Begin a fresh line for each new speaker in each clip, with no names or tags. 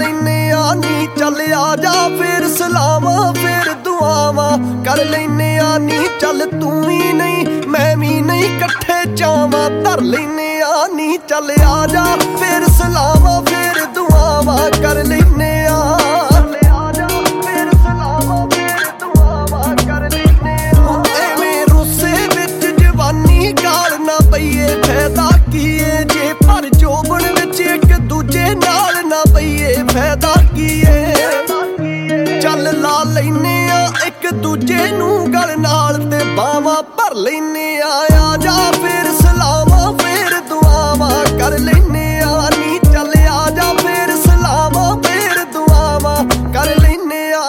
ਲੈਨੇ ਆ ਨੀ ਚੱਲ ਆ ਜਾ ਫੇਰ ਸਲਾਮਾਂ ਫੇਰ ਦੁਆਵਾਂ ਕਰ ਲੈਨੇ ਆ ਨੀ ਚੱਲ ਤੂੰ ਵੀ ਨਹੀਂ ਮੈਂ ਵੀ ਨਹੀਂ ਇਕੱਠੇ ਜਾਵਾਂ ਧਰ ਲੈਨੇ ਆ ਨੀ ਚੱਲ ਆ ਜਾ ਫੇਰ ਸਲਾਮਾਂ ਫੇਰ ਦੁਆਵਾਂ ਕਰ ਲੈਨੇ ਆ ਫਾਇਦਾ ਕੀਏ ਜੇ ਪਰ ਜੋਬਨ ਵਿੱਚ ਇੱਕ ਦੂਜੇ ਨਾਲ ਨਾ ਪਈਏ ਫਾਇਦਾ ਕੀਏ ਚੱਲ ਲਾ ਲੈਨੇ ਆ ਇੱਕ ਦੂਜੇ ਨੂੰ ਗਲ ਨਾਲ ਤੇ ਬਾਵਾਂ ਭਰ ਲੈਨੇ ਆ ਜਾ ਫੇਰ ਸਲਾਮਾਂ ਫੇਰ ਦੁਆਵਾਂ ਕਰ ਲੈਨੇ ਆ ਨੀ ਚੱਲ ਆ ਜਾ ਫੇਰ ਸਲਾਮਾਂ ਫੇਰ ਦੁਆਵਾਂ ਕਰ ਲੈਨੇ ਆ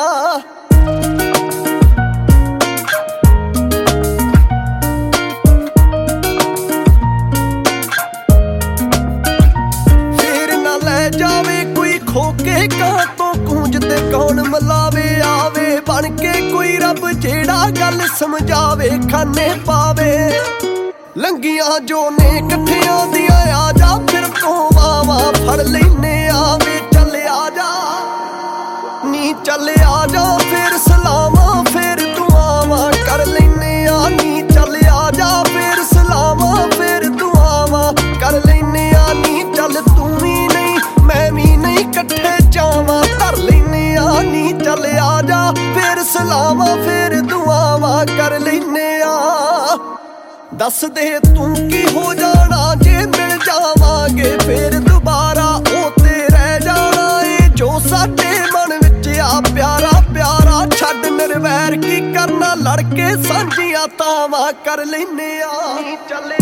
ਜਾਵੇ ਕੋਈ ਖੋਕੇ ਕਾਂ ਤੋਂ ਗੂੰਜ ਤੇ ਕੌਣ ਮਲਾਵੇ ਆਵੇ ਬਣ ਕੇ ਕੋਈ ਰੱਬ ਜਿਹੜਾ ਗੱਲ ਸਮਝਾਵੇ ਖਾਨੇ ਪਾਵੇ ਲੰਗੀਆਂ ਜੋ ਨੇ ਇਕੱਠਿਆਂ ਦੀਆਂ ਆ ਜਾ ਫਿਰ ਤੋਂ ਵਾਵਾਂ ਫੜ ਲੈਨੇ ਆਵੇ ਚੱਲ ਆ ਜਾ ਨੀ ਚੱਲ ਆ ਜਾ ਫਿਰ ਸਲਾਮਾਂ ਫਿਰ ਦੁਆਵਾਂ ਕਰ ਲੈਨੇ ਆ ਨੀ ਚੱਲ ਆ ਜਾ ਫਿਰ ਸਲਾਮਾਂ ਫਿਰ ਦੁਆਵਾਂ ਕਰ ਲੈਨੇ ਆ ਨੀ ਚੱਲ ਤੂੰ ਵੀ ਮੈਂ ਵੀ ਨਹੀਂ ਇਕੱਠੇ ਜਾਵਾਂ ਧਰ ਲੈਨੇ ਆ ਨੀ ਚੱਲ ਆ ਜਾ ਫੇਰ ਸਲਾਮਾਂ ਫੇਰ ਦੁਆਵਾਂ ਕਰ ਲੈਨੇ ਆ ਦੱਸ ਦੇ ਤੂੰ ਕੀ ਹੋ ਜਾਣਾ ਜੇ ਮਿਲ ਜਾਵਾਂਗੇ ਫੇਰ ਦੁਬਾਰਾ ਉਹ ਤੇ ਰਹਿ ਜਾਣਾ ਏ ਜੋ ਸਾਡੇ ਮਨ ਵਿੱਚ ਆ ਪਿਆਰਾ ਪਿਆਰਾ ਛੱਡ ਨਿਰਵੈਰ ਕੀ ਕਰਨਾ ਲੜ ਕੇ ਸਾਂਝੀਆਂ ਤਾਵਾਂ ਕਰ ਲੈਨੇ ਆ ਨੀ ਚੱਲ